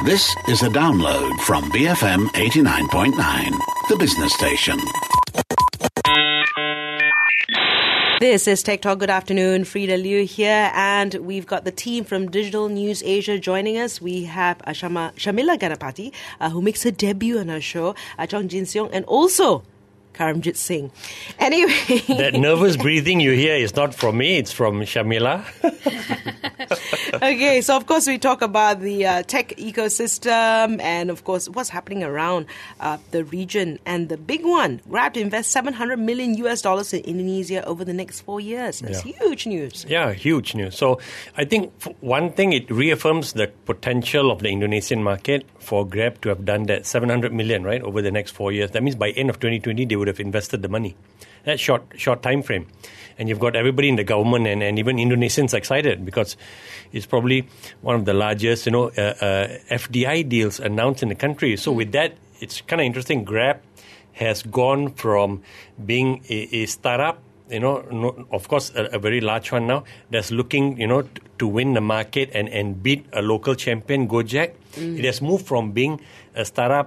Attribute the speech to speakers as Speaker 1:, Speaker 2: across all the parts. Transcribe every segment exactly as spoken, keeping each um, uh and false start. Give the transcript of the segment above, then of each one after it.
Speaker 1: This is a download from B F M eighty-nine point nine, the business station.
Speaker 2: This is Tech Talk. Good afternoon. Frida Liu here, and we've got the team from Digital News Asia joining us. We have uh, Shama, Shamila Ganapati, uh, who makes her debut on our show, uh, Chong Jin Seong, and also Karamjit Singh. Anyway.
Speaker 3: That nervous breathing you hear is not from me, it's from Shamila.
Speaker 2: Okay, so of course we talk about the uh, tech ecosystem and of course what's happening around uh, the region. And the big one, Grab to invest seven hundred million U S dollars in Indonesia over the next four years. That's yeah. huge news.
Speaker 3: Yeah, huge news. So I think one thing, it reaffirms the potential of the Indonesian market for Grab to have done that seven hundred million, right, over the next four years. That means by end of twenty twenty, they would have invested the money. That short short time frame. And you've got everybody in the government and, and even Indonesians excited because it's probably one of the largest, you know, uh, uh, F D I deals announced in the country. So mm. with that, it's kind of interesting. Grab has gone from being a, a startup, you know, no, of course, a, a very large one now, that's looking, you know, t- to win the market and, and beat a local champion, Gojek. Mm. It has moved from being a startup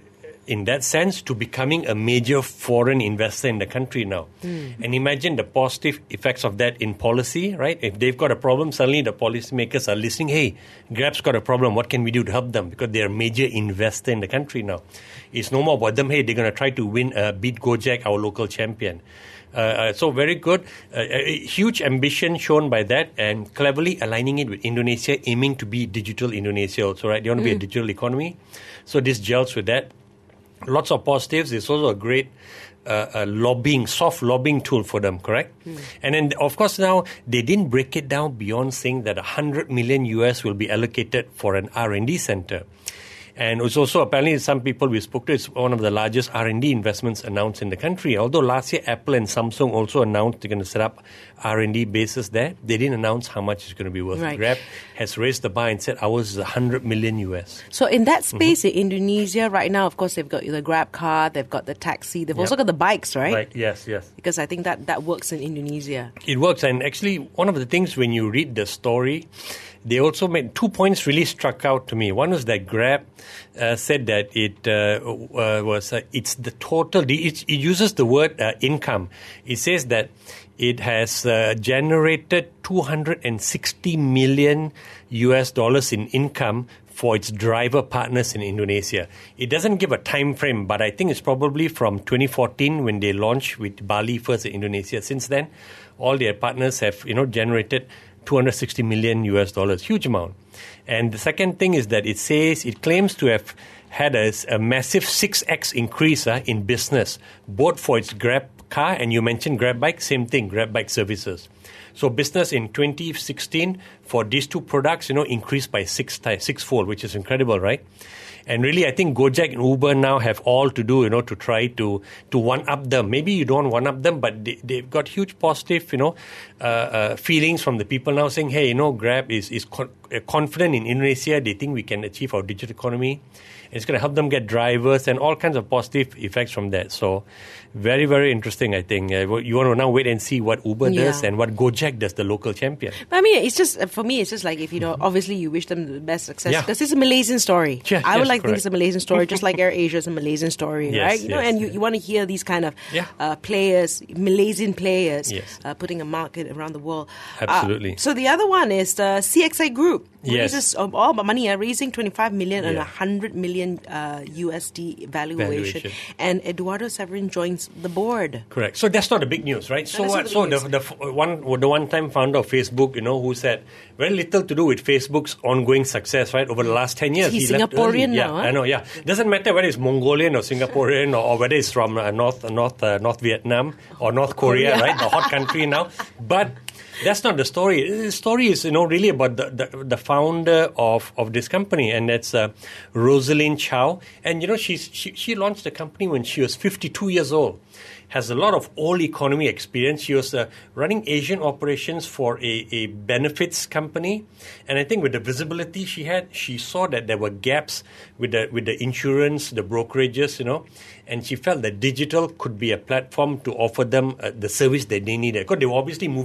Speaker 3: in that sense to becoming a major foreign investor in the country now. Mm. And imagine the positive effects of that in policy, right? If they've got a problem, suddenly the policymakers are listening, hey, Grab's got a problem, what can we do to help them? Because they're a major investor in the country now. It's no more about them, hey, they're going to try to win, uh, beat Gojek, our local champion. Uh, uh, so very good. Uh, a huge ambition shown by that and cleverly aligning it with Indonesia, aiming to be digital Indonesia also, right? They want to mm. be a digital economy. So this gels with that. Lots of positives. It's also a great uh, uh, lobbying, soft lobbying tool for them, correct? Mm. And then, of course, now they didn't break it down beyond saying that one hundred million U S will be allocated for an R and D center. And it's also, apparently, some people we spoke to, it's one of the largest R and D investments announced in the country. Although last year, Apple and Samsung also announced they're going to set up R and D bases there. They didn't announce how much it's going to be worth.
Speaker 2: Right.
Speaker 3: Grab has raised the bar and said ours is one hundred million U S.
Speaker 2: So in that space mm-hmm. in Indonesia right now, of course, they've got the Grab car, they've got the taxi, they've yep. also got the bikes, right?
Speaker 3: Right, yes, yes.
Speaker 2: Because I think that, that works in Indonesia.
Speaker 3: It works. And actually, one of the things when you read the story, they also made two points really struck out to me. One was that Grab uh, said that it uh, uh, was uh, it's the total. It, it uses the word uh, income. It says that it has uh, generated two hundred sixty million U S dollars in income for its driver partners in Indonesia. It doesn't give a time frame, but I think it's probably from twenty fourteen when they launched with Bali first in Indonesia. Since then, all their partners have, you know, generated two hundred sixty million U S dollars, huge amount. And the second thing is that it says, it claims to have had a, a massive six x increase uh, in business, both for its Grab car, and you mentioned Grab Bike, same thing, Grab Bike services. So business in twenty sixteen for these two products, you know, increased by six times, sixfold, which is incredible, right? And really, I think Gojek and Uber now have all to do, you know, to try to to one-up them. Maybe you don't one-up them, but they, they've got huge positive, you know, uh, uh, feelings from the people now saying, hey, you know, Grab is, is con- confident in Indonesia. They think we can achieve our digital economy. And it's going to help them get drivers and all kinds of positive effects from that. So very, very interesting, I think. Uh, you want to now wait and see what Uber yeah. does and what Gojek does, the local champion.
Speaker 2: But I mean, it's just, for me, it's just like, if you know, obviously you wish them the best success. Because yeah. it's a Malaysian story.
Speaker 3: Yeah,
Speaker 2: I would
Speaker 3: yes,
Speaker 2: like to
Speaker 3: correct.
Speaker 2: think it's a Malaysian story, just like Air Asia is a Malaysian story,
Speaker 3: yes,
Speaker 2: right? You know,
Speaker 3: yes,
Speaker 2: and you,
Speaker 3: yes.
Speaker 2: you want to hear these kind of
Speaker 3: yeah.
Speaker 2: uh, players, Malaysian players,
Speaker 3: yes.
Speaker 2: uh, putting a market around the world.
Speaker 3: Absolutely.
Speaker 2: Uh, so the other one is the C X I Group.
Speaker 3: Yes.
Speaker 2: Raises um, all about money, uh, raising twenty-five million yeah. and one hundred million uh, U S D valuation. valuation. And Eduardo Severin joins the board.
Speaker 3: Correct. So that's not the big news, right? So
Speaker 2: no,
Speaker 3: what? So the, the one the one-time founder of Facebook, you know, who said very little to do with Facebook's ongoing success, right? Over the last ten years,
Speaker 2: he's
Speaker 3: he
Speaker 2: Singaporean
Speaker 3: left
Speaker 2: now.
Speaker 3: Yeah,
Speaker 2: huh?
Speaker 3: I know. Yeah, doesn't matter whether it's Mongolian or Singaporean or, or whether it's from uh, North North uh, North Vietnam or North Korea, Korea. right? The hot country now, but. That's not the story. The story is, you know, really about the, the, the founder of, of this company, and that's uh, Rosalind Chow. And, you know, she's, she she launched the company when she was fifty-two years old. Has a lot of old economy experience. She was uh, running Asian operations for a, a benefits company. And I think with the visibility she had, she saw that there were gaps with the with the insurance, the brokerages, you know. And she felt that digital could be a platform to offer them uh, the service that they needed. Because they were obviously moving slow.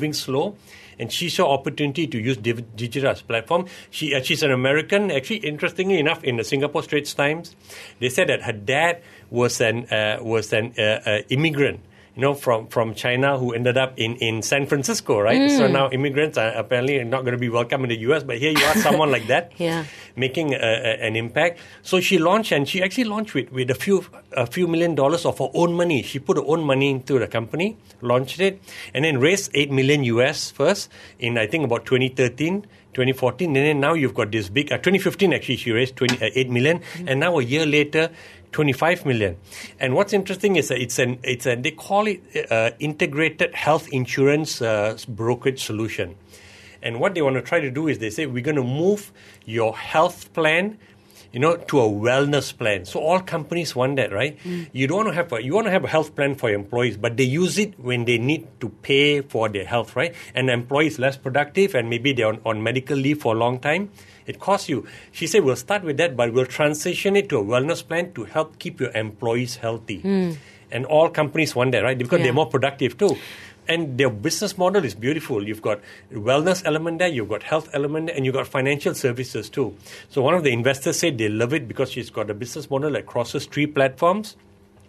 Speaker 3: ago. And she saw opportunity to use Div- Digita's platform. She uh, she's an American. Actually, interestingly enough, in the Singapore Straits Times, they said that her dad was an uh, was an uh, uh, immigrant, you know, from, from China who ended up in, in San Francisco, right? Mm. So now immigrants are apparently not going to be welcome in the U S, but here you are, someone like that,
Speaker 2: yeah.
Speaker 3: making a, a, an impact. So she launched, and she actually launched with, with a few a few million dollars of her own money. She put her own money into the company, launched it, and then raised eight million U S first in, I think, about twenty thirteen. twenty fourteen, and then now you've got this big, uh, twenty fifteen actually, she raised twenty, uh, eight million, mm-hmm. and now a year later, twenty-five million. And what's interesting is that it's an, it's an, they call it uh, integrated health insurance uh, brokerage solution. And what they want to try to do is they say, we're going to move your health plan, you know, to a wellness plan. So all companies want that, right? Mm. You don't want to have a, you want to have a health plan for your employees, but they use it when they need to pay for their health, right? And the employee is less productive, and maybe they're on, on medical leave for a long time. It costs you. She said, we'll start with that, but we'll transition it to a wellness plan to help keep your employees healthy. Mm. And all companies want that, right? Because yeah. they're more productive too. And their business model is beautiful. You've got wellness element there, you've got health element there, and you've got financial services too. So one of the investors said they love it because she's got a business model that crosses three platforms.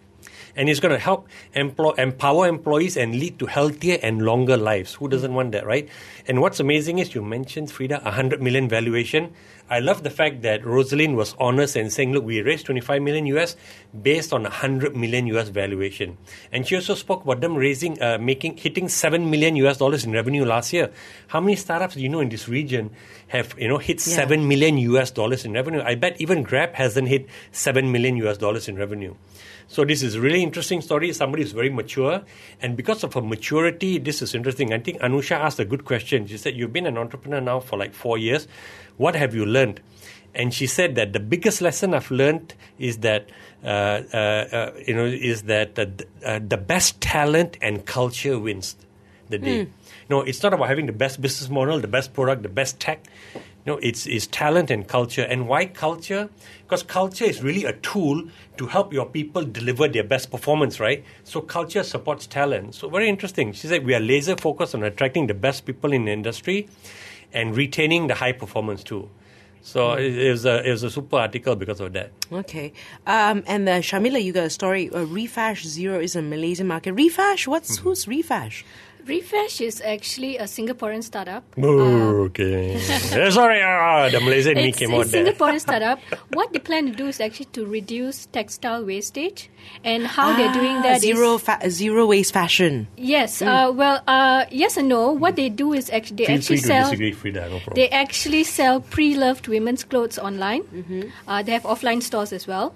Speaker 3: And it's going to help employ, empower employees and lead to healthier and longer lives. Who doesn't want that, right? And what's amazing is you mentioned, Frida, one hundred million valuation. I love the fact that Rosalind was honest and saying, look, we raised twenty-five million U S based on one hundred million U S valuation. And she also spoke about them raising, uh, making, hitting seven million U S dollars in revenue last year. How many startups do you know in this region have, you know, hit yeah. seven million U S dollars in revenue? I bet even Grab hasn't hit seven million U S dollars in revenue. So this is a really interesting story. Somebody is very mature. And because of her maturity, this is interesting. I think Anusha asked a good question. She said, you've been an entrepreneur now for like four years. What have you learned? And she said that the biggest lesson I've learned is that, uh, uh, uh, you know, is that uh, uh, the best talent and culture wins the day. Mm. No, it's not about having the best business model, the best product, the best tech. No, it's, it's talent and culture. And why culture? Because culture is really a tool to help your people deliver their best performance, right? So culture supports talent. So very interesting. She said we are laser focused on attracting the best people in the industry and retaining the high performance too. So it, it, was a, it was a super article because of that.
Speaker 2: Okay. Um, and uh, Shamila, you got a story. Uh, Refash Zero is a Malaysian market. Refash? What's mm-hmm. Who's Refash?
Speaker 4: Refash is actually a Singaporean startup.
Speaker 3: Oh, okay. Sorry, uh, the Malaysian me came out there.
Speaker 4: It's a Singaporean startup. What they plan to do is actually to reduce textile wastage. And how ah, they're doing that
Speaker 2: zero
Speaker 4: is...
Speaker 2: Fa- zero waste fashion.
Speaker 4: Yes. Mm. Uh, well, uh, yes and no. What they do is actually... They
Speaker 3: Feel
Speaker 4: actually
Speaker 3: free
Speaker 4: sell,
Speaker 3: to disagree, Frida, no problem.
Speaker 4: They actually sell pre-loved women's clothes online.
Speaker 2: Mm-hmm.
Speaker 4: Uh, they have offline stores as well.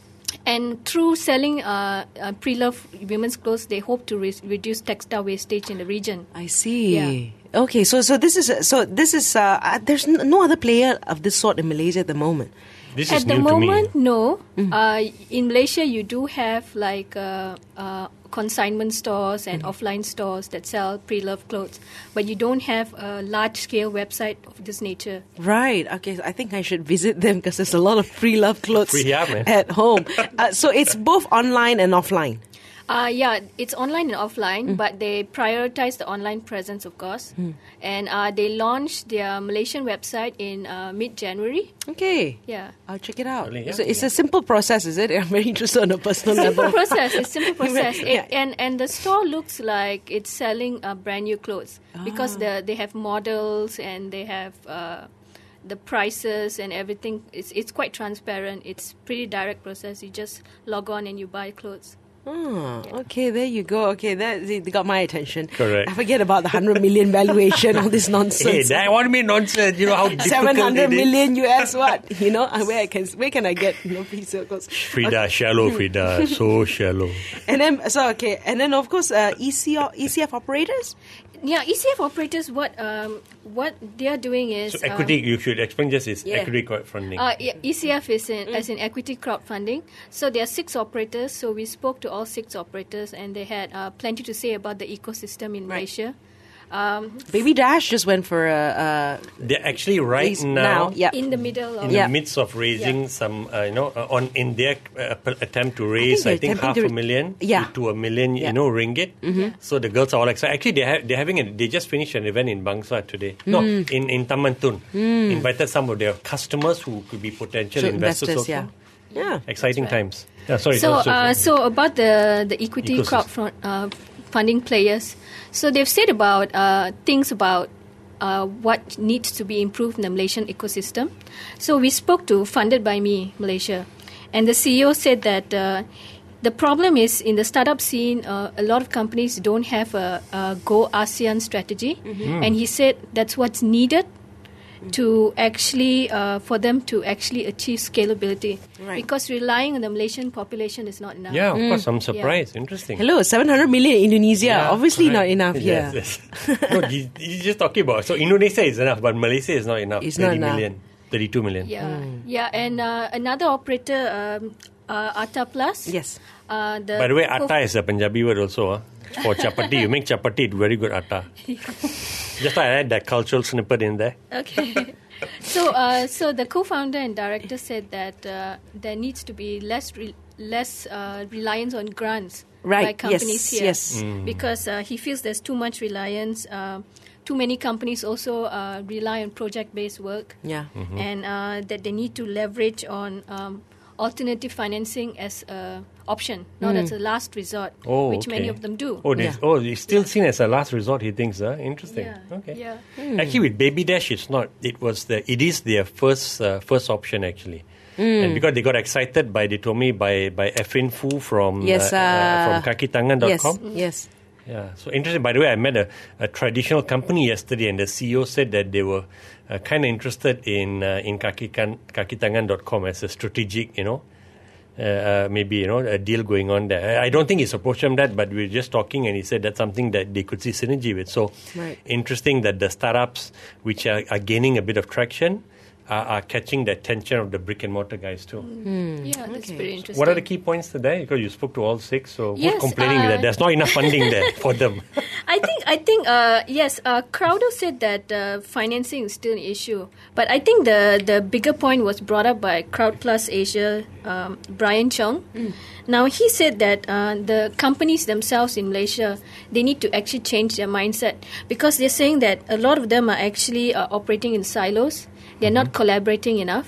Speaker 4: And through selling uh, uh, pre-loved women's clothes, they hope to re- reduce textile wastage in the region.
Speaker 2: I see.
Speaker 4: Yeah.
Speaker 2: Okay, so so this is so this is uh, uh, there's n- no other player of this sort in Malaysia at the moment.
Speaker 3: This
Speaker 4: at
Speaker 3: is
Speaker 4: the
Speaker 3: new
Speaker 4: moment,
Speaker 3: to me.
Speaker 4: no.
Speaker 2: Mm.
Speaker 4: Uh, in Malaysia, you do have like uh, uh, consignment stores and mm. offline stores that sell pre-loved clothes, but you don't have a large-scale website of this nature.
Speaker 2: Right. Okay. I think I should visit them because there's a lot of pre-loved clothes
Speaker 3: Free, yeah, man.
Speaker 2: at home. uh, so it's both online and offline.
Speaker 4: Uh, yeah, it's online and offline,
Speaker 2: Mm.
Speaker 4: but they prioritize the online presence, of course.
Speaker 2: Mm.
Speaker 4: And uh, they launched their Malaysian website in uh, mid-January.
Speaker 2: Okay.
Speaker 4: Yeah.
Speaker 2: I'll check it out.
Speaker 3: Really, yeah.
Speaker 2: So it's a simple process, is it? I'm very interested on a personal
Speaker 4: Simple
Speaker 2: level.
Speaker 4: process. It's simple process.
Speaker 2: Yeah.
Speaker 4: It, and and the store looks like it's selling uh, brand new clothes because
Speaker 2: Ah.
Speaker 4: the, they have models and they have uh, the prices and everything. It's it's quite transparent. It's pretty direct process. You just log on and you buy clothes.
Speaker 2: Oh, okay, there you go. Okay, that they got my attention.
Speaker 3: Correct.
Speaker 2: I forget about the one hundred million valuation, all this
Speaker 3: Hey,
Speaker 2: nonsense.
Speaker 3: that won't be nonsense. You know how difficult
Speaker 2: seven hundred
Speaker 3: it is.
Speaker 2: million U S what? You know, where I can where can I get you know free circles?
Speaker 3: Frida, okay. Shallow, Frida, so shallow.
Speaker 2: And then so okay, and then of course uh, E C O, E C F operators.
Speaker 4: Yeah, E C F operators. What um what they are doing is
Speaker 3: So equity,
Speaker 4: um,
Speaker 3: you should explain just is
Speaker 2: Yeah.
Speaker 3: equity crowdfunding.
Speaker 4: Uh, yeah, E C F is in, as in equity crowdfunding. So there are six operators. So we spoke to all six operators, and they had uh, plenty to say about the ecosystem in
Speaker 2: Right.
Speaker 4: Malaysia. Um,
Speaker 2: Baby Dash just went for a. a
Speaker 3: They're actually right
Speaker 2: He's
Speaker 3: now,
Speaker 2: now, yeah.
Speaker 4: in the middle of
Speaker 3: in
Speaker 2: Yeah.
Speaker 3: the midst of raising
Speaker 4: Yeah.
Speaker 3: some, uh, you know, uh, on in their uh, p- attempt to raise,
Speaker 2: they're
Speaker 3: I think,
Speaker 2: attempting
Speaker 3: half
Speaker 2: to
Speaker 3: a
Speaker 2: ra-
Speaker 3: million
Speaker 2: Yeah.
Speaker 3: to, to a million,
Speaker 2: Yeah.
Speaker 3: you know, ringgit.
Speaker 4: Yeah.
Speaker 3: So the girls are all excited. Actually, they ha- they're having a, they just finished an event in Bangsar today. No,
Speaker 2: Mm.
Speaker 3: in in Taman Tun. Invited some of their customers who could be potential
Speaker 2: So
Speaker 3: investors,
Speaker 2: investors,
Speaker 3: also.
Speaker 2: yeah. Yeah.
Speaker 3: Exciting times. Yeah, sorry.
Speaker 4: So,
Speaker 3: no, so-
Speaker 4: uh, so about the the equity
Speaker 3: Ecosystem.
Speaker 4: crowdfund uh, funding players, so they've said about uh, things about uh, what needs to be improved in the Malaysian ecosystem. So we spoke to Funded by Me Malaysia, and the C E O said that uh, the problem is in the startup scene, uh, a lot of companies don't have a, a Go ASEAN strategy, and he said that's what's needed to actually uh, for them to actually achieve scalability,
Speaker 2: Right.
Speaker 4: because relying on the Malaysian population is not enough.
Speaker 3: yeah, of course. I'm surprised. Interesting.
Speaker 2: Hello, seven hundred million in Indonesia.
Speaker 3: Yeah,
Speaker 2: Obviously not
Speaker 3: correct.
Speaker 2: enough here.
Speaker 3: Yes, yes. No, you, you're just talking about. So Indonesia is enough, but Malaysia is not enough.
Speaker 2: It's not
Speaker 3: thirty
Speaker 2: enough.
Speaker 3: million, thirty-two million.
Speaker 4: Yeah, yeah, and uh, another operator, um, uh, Atta Plus.
Speaker 2: Yes.
Speaker 4: Uh, the
Speaker 3: By the way,
Speaker 4: co-
Speaker 3: atta is a Punjabi word also. Huh? For chapati, you make chapati, it's very good atta. Just like I add that cultural snippet in there.
Speaker 4: Okay. so, uh, so the co-founder and director said that uh, there needs to be less re- less uh, reliance on grants
Speaker 2: Right,
Speaker 4: by companies
Speaker 2: yes,
Speaker 4: here,
Speaker 2: yes.
Speaker 4: because uh, he feels there's too much reliance. Uh, too many companies also uh, rely on project-based work,
Speaker 2: Yeah.
Speaker 4: and uh, that they need to leverage on um, alternative financing as a option, not as a last resort,
Speaker 3: Oh,
Speaker 4: which many
Speaker 3: okay.
Speaker 4: of them do.
Speaker 3: Oh, they,
Speaker 2: Yeah.
Speaker 3: oh, it's still seen as a last resort. He thinks, huh? Interesting.
Speaker 4: Yeah,
Speaker 3: Okay.
Speaker 4: yeah.
Speaker 3: Actually, with Baby Dash, it's not. It was the. It is their first uh, first option actually. And because they got excited by, they told me, by by Efrin Fu from
Speaker 2: Yes,
Speaker 3: uh, uh,
Speaker 2: uh,
Speaker 3: from kakitangan dot com.
Speaker 2: Yes. Yes.
Speaker 3: Yeah, so interesting. By the way, I met a, a traditional company yesterday, and the C E O said that they were uh, kind of interested in uh, in kakikan, kakitangan dot com as a strategic, you know, uh, uh, maybe you know a deal going on there. I I don't think he's approached them that, but we were just talking, and he said that's something that they could see synergy with. So
Speaker 2: Right.
Speaker 3: interesting that the startups which are, are gaining a bit of traction are, are catching the attention of the brick and mortar guys too.
Speaker 4: Yeah, that's
Speaker 2: Okay.
Speaker 4: pretty interesting.
Speaker 3: What are the key points today? Because you spoke to all six, so
Speaker 4: Yes,
Speaker 3: who's complaining
Speaker 4: uh,
Speaker 3: that there's not enough funding there for them?
Speaker 4: I think I think uh, yes, uh, Crowder said that uh, financing is still an issue, but I think the the bigger point was brought up by Crowd Plus Asia, um, Brian Chung. Now he said that uh, the companies themselves in Malaysia, they need to actually change their mindset, because they're saying that a lot of them are actually uh, operating in silos. They're not collaborating enough.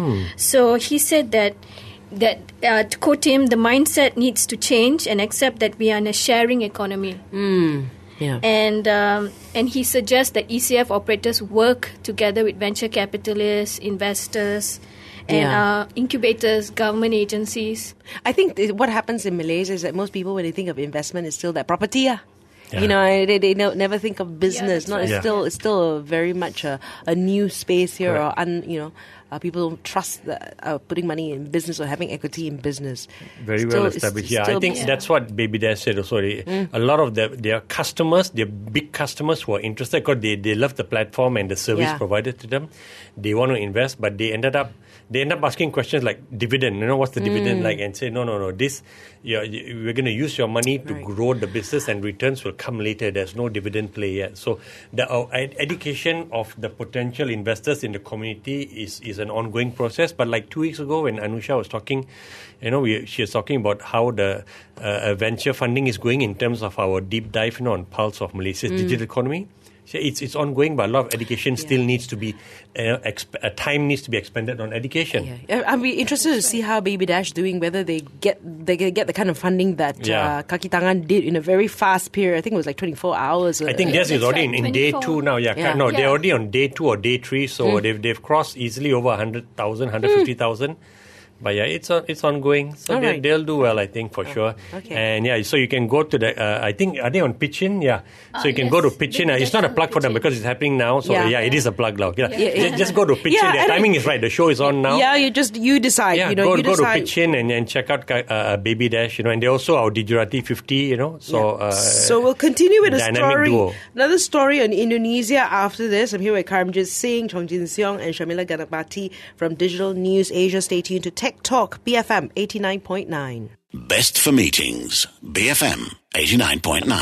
Speaker 4: So he said that that uh, to quote him, the mindset needs to change and accept that we are in a sharing economy.
Speaker 2: Yeah.
Speaker 4: And um, and he suggests that E C F operators work together with venture capitalists, investors, and
Speaker 2: Yeah.
Speaker 4: uh, incubators, government agencies.
Speaker 2: I think th- what happens in Malaysia is that most people, when they think of investment, is still that property. Yeah.
Speaker 3: Yeah.
Speaker 2: You know, they, they no, never think of business.
Speaker 4: that's
Speaker 2: Not
Speaker 4: right.
Speaker 2: it's
Speaker 3: Yeah.
Speaker 2: still it's still a very much a, a new space here,
Speaker 3: Correct.
Speaker 2: or un, you know, uh, people don't trust the, uh, putting money in business or having equity in business.
Speaker 3: Very
Speaker 2: Still-
Speaker 3: well
Speaker 2: it's
Speaker 3: established. Yeah, I
Speaker 2: still-
Speaker 3: think
Speaker 4: Yeah.
Speaker 3: that's what Baby Dash said also. They,
Speaker 2: Mm.
Speaker 3: A lot of the, their customers, their big customers who are interested because they, they love the platform and the service
Speaker 2: Yeah.
Speaker 3: provided to them. They want to invest, but they ended up they end up asking questions like dividend. You know, what's the
Speaker 2: Mm.
Speaker 3: dividend like? And say, no, no, no. This you're, you- we're going to use your money to
Speaker 2: Right.
Speaker 3: grow the business, and returns will come later. There's no dividend play yet. So the uh, ed- education of the potential investors in the community is is an ongoing process. But like two weeks ago, when Anusha was talking, you know, we, she was talking about how the uh, venture funding is going in terms of our deep dive, you know, on Pulse of Malaysia's digital economy. So it's it's ongoing, but a lot of education still needs to be uh, exp- uh, time needs to be expended on education.
Speaker 2: Yeah, I'd be interested to see how Baby Dash doing. Whether they get they get the kind of funding that
Speaker 3: Yeah.
Speaker 2: uh, Kaki Tangan did in a very fast period. I think it was like twenty-four hours.
Speaker 3: I think
Speaker 2: uh,
Speaker 3: theirs is
Speaker 4: That's
Speaker 3: already
Speaker 4: right,
Speaker 3: in, in day
Speaker 4: twenty-four.
Speaker 3: two now. Yeah,
Speaker 2: Yeah.
Speaker 3: no, they're
Speaker 4: Yeah.
Speaker 3: already on day two or day three, so they've they've crossed easily over one hundred thousand, one hundred fifty thousand. But yeah, it's on, it's ongoing, so
Speaker 2: All
Speaker 3: they,
Speaker 2: right.
Speaker 3: they'll do well, I think, for sure.
Speaker 2: okay.
Speaker 3: And yeah, so you can go to the. Uh, I think are they on Pitchin? Yeah, so
Speaker 4: Ah,
Speaker 3: you can go to
Speaker 4: yes.
Speaker 3: Pitchin.
Speaker 4: They-
Speaker 3: Uh, it's not a
Speaker 4: they
Speaker 3: plug for them
Speaker 4: Pitchin.
Speaker 3: because it's happening now. So
Speaker 2: Yeah.
Speaker 3: yeah, it is a plug now. Okay.
Speaker 4: Yeah.
Speaker 2: Yeah.
Speaker 3: Just, just go to Pitchin.
Speaker 2: Yeah,
Speaker 3: Their
Speaker 2: and
Speaker 3: timing
Speaker 2: I-
Speaker 3: is right. The show is on now.
Speaker 2: Yeah, you just you decide.
Speaker 3: Yeah,
Speaker 2: you know,
Speaker 3: go,
Speaker 2: you
Speaker 3: go to
Speaker 2: decide.
Speaker 3: Pitchin and, and check out uh, Baby Dash, you know, and they also our Digirati fifty, you know. So uh,
Speaker 2: So we'll continue with a
Speaker 3: dynamic
Speaker 2: story,
Speaker 3: duo.
Speaker 2: another story on Indonesia after this. I'm here with Karamjit Singh, Chong Jin Seong, and Shamila Ganapati from Digital News Asia. Stay tuned to Tech Talk, B F M eighty-nine point nine.
Speaker 1: Best for meetings, B F M eighty-nine point nine.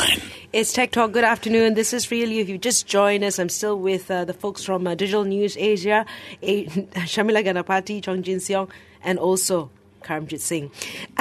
Speaker 2: It's Tech Talk. Good afternoon. This is Frida Liu. If you just joined us, I'm still with uh, the folks from uh, Digital News Asia, A- Shamila Ganapati, Chong Jin Seong, and also Karamjit Singh.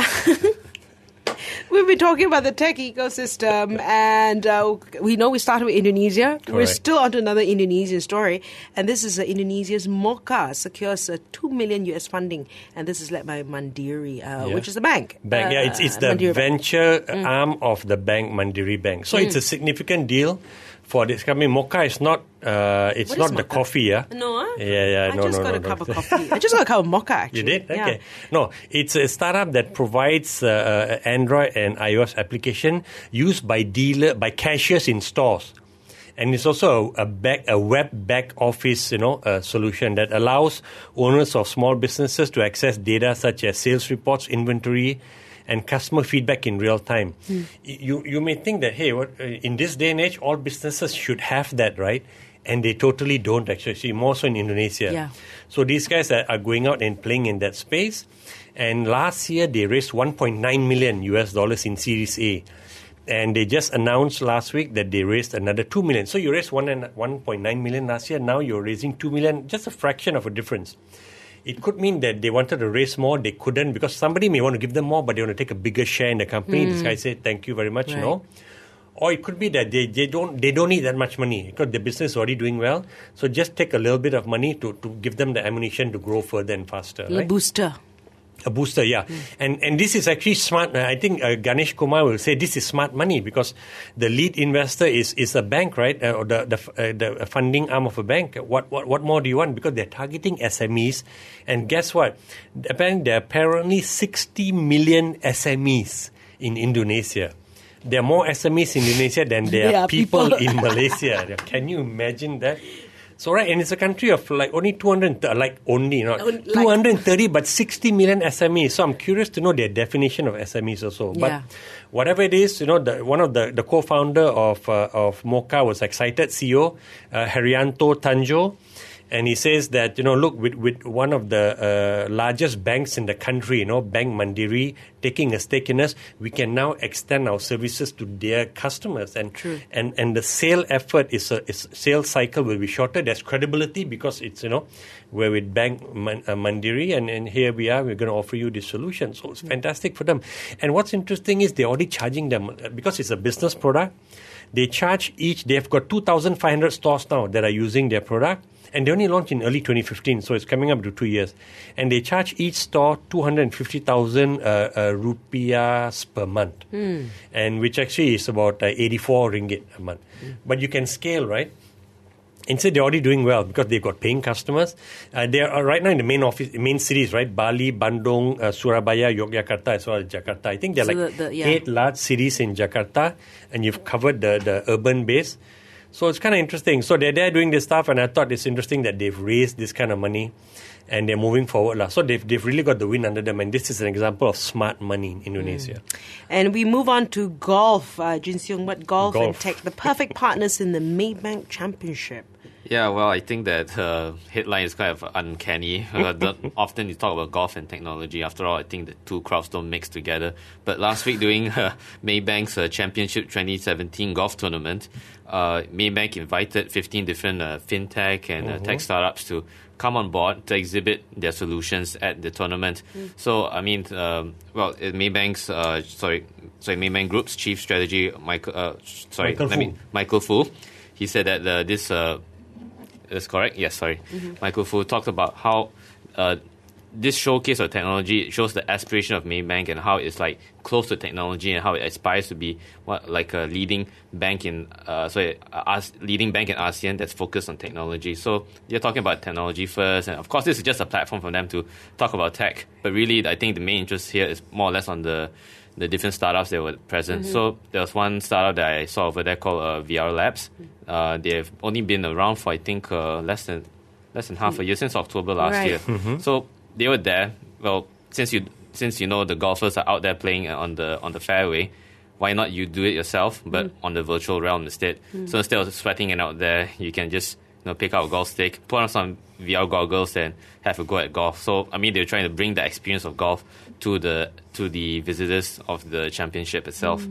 Speaker 2: We've been talking about the tech ecosystem, and uh, we know we started with Indonesia. Correct. We're still on to another Indonesian story, and this is uh, Indonesia's Mocha secures uh, two million U S funding, and this is led by Mandiri, uh, yeah. which is a bank.
Speaker 3: Bank, uh, yeah, it's, it's the Mandiri venture bank. arm of the bank, Mandiri Bank. So mm. it's a significant deal for this company. Mocha is not uh, it's
Speaker 2: what
Speaker 3: not
Speaker 2: the
Speaker 3: mocha? coffee, yeah?
Speaker 2: No, huh?
Speaker 3: Yeah, yeah,
Speaker 2: I
Speaker 3: no,
Speaker 2: just
Speaker 3: no,
Speaker 2: got
Speaker 3: no,
Speaker 2: a
Speaker 3: no.
Speaker 2: cup of coffee. I just got a cup of mocha, actually.
Speaker 3: You did? Okay.
Speaker 2: Yeah.
Speaker 3: No, it's a startup that provides uh, Android and iOS application used by dealer, by cashiers in stores. And it's also a, back, a web back office, you know, uh, solution that allows owners of small businesses to access data such as sales reports, inventory, and customer feedback in real time. Mm. You you may think that, hey, what, uh, in this day and age, all businesses should have that, right? And they totally don't actually. See, more so in Indonesia.
Speaker 2: Yeah.
Speaker 3: So these guys are, are going out and playing in that space. And last year, they raised one point nine million U S dollars in Series A. And they just announced last week that they raised another two million. So you raised one and one point nine million last year. Now you're raising two million, just a fraction of a difference. It could mean that they wanted to raise more, they couldn't, because somebody may want to give them more, but they want to take a bigger share in the company. Mm. This guy said, thank you very much, right. no. Or it could be that they, they don't they don't need that much money because the business is already doing well. So just take a little bit of money to, to give them the ammunition to grow further and faster.
Speaker 2: A
Speaker 3: right?
Speaker 2: booster.
Speaker 3: A booster, yeah. Mm. And and this is actually smart. I think uh, Ganesh Kumar will say this is smart money because the lead investor is, is a bank, right? Uh, or the the, uh, the funding arm of a bank. What, what what more do you want? Because they're targeting S M Es. And guess what? Apparently, there are apparently sixty million S M Es in Indonesia. There are more S M Es in Indonesia than there are people, people in Malaysia. Can you imagine that? So right, and it's a country of like only two hundred, like only not like, two hundred thirty, but sixty million S M Es. So I'm curious to know their definition of S M Es also.
Speaker 2: Yeah.
Speaker 3: But whatever it is, you know, the, one of the, the co-founder of uh, of Mocha was excited, C E O uh, Herianto Tanjo. And he says that, you know, look, with, with one of the uh, largest banks in the country, you know, Bank Mandiri, taking a stake in us, we can now extend our services to their customers. And
Speaker 2: True.
Speaker 3: and and the sale effort is a is sales cycle will be shorter. There's credibility because it's, you know, we're with Bank Man, uh, Mandiri, and, and here we are, we're going to offer you this solution. So it's fantastic for them. And what's interesting is they're already charging them, because it's a business product, they charge each, they've got two thousand five hundred stores now that are using their product. And they only launched in early twenty fifteen, so it's coming up to two years. And they charge each store two hundred fifty thousand uh, uh, rupiahs per month, mm. and which actually is about uh, eighty-four ringgit a month. Mm. But you can scale, right? Instead, they're already doing well because they've got paying customers. Uh, they are right now in the main office, main cities, right? Bali, Bandung, uh, Surabaya, Yogyakarta, as well as Jakarta. I think there are so like the, the, yeah. eight large cities in Jakarta, and you've covered the, the urban base. So it's kind of interesting. So they're there doing this stuff, and I thought it's interesting that they've raised this kind of money and they're moving forward. La. So they've, they've really got the wind under them, and this is an example of smart money in Indonesia.
Speaker 2: Mm. And we move on to golf. Uh, Jin Seong, what golf, golf and tech, the perfect partners in the Maybank Championship.
Speaker 5: Yeah, well, I think that uh, headline is kind of uncanny. Uh, the, often you talk about golf and technology. After all, I think the two crowds don't mix together. But last week during uh, Maybank's uh, Championship twenty seventeen golf tournament, uh, Maybank invited fifteen different uh, fintech and uh, mm-hmm. tech startups to come on board to exhibit their solutions at the tournament. Mm. So, I mean, um, well, Maybank's, uh, sorry, sorry, Maybank Group's chief strategy, Michael, uh, sorry,
Speaker 3: Michael
Speaker 5: I mean, Michael Fu, he said that uh, this... Uh, That's correct. Yes, sorry. Mm-hmm. Michael Fu talked about how uh, this showcase of technology shows the aspiration of Maybank and how it's like close to technology and how it aspires to be what like a leading bank in uh, sorry, uh, leading bank in ASEAN that's focused on technology. So you're talking about technology first, and of course this is just a platform for them to talk about tech. But really, I think the main interest here is more or less on the the different startups that were present. Mm-hmm. So there was one startup that I saw over there called uh, V R Labs. Uh, they've only been around for I think uh, less than less than half a year, since October last
Speaker 2: right.
Speaker 5: year.
Speaker 3: Mm-hmm.
Speaker 5: So they were there. Well, since you since you know the golfers are out there playing on the on the fairway, why not you do it yourself, but mm. on the virtual realm instead? Mm. So instead of sweating it out there, you can just you know pick out a golf stick, put on some V R goggles, and have a go at golf. So I mean, they're trying to bring the experience of golf to the to the visitors of the championship itself. Mm.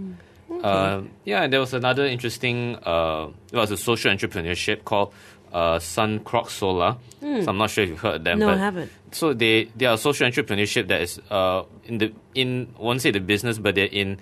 Speaker 5: Uh, yeah, and there was another interesting, uh, it was a social entrepreneurship called uh, Sun Croc Solar. Mm. So I'm not sure if you've heard of them.
Speaker 2: No,
Speaker 5: but
Speaker 2: I haven't.
Speaker 5: So they, they are social entrepreneurship that is uh, in the, in, I won't say the business, but they're in